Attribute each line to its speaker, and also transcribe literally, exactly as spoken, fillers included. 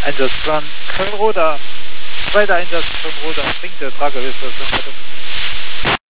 Speaker 1: Einsatz Plan Köln-Roda. Zweiter Einsatz Köln-Roda. Bringt der Tragewitz zur Rettung.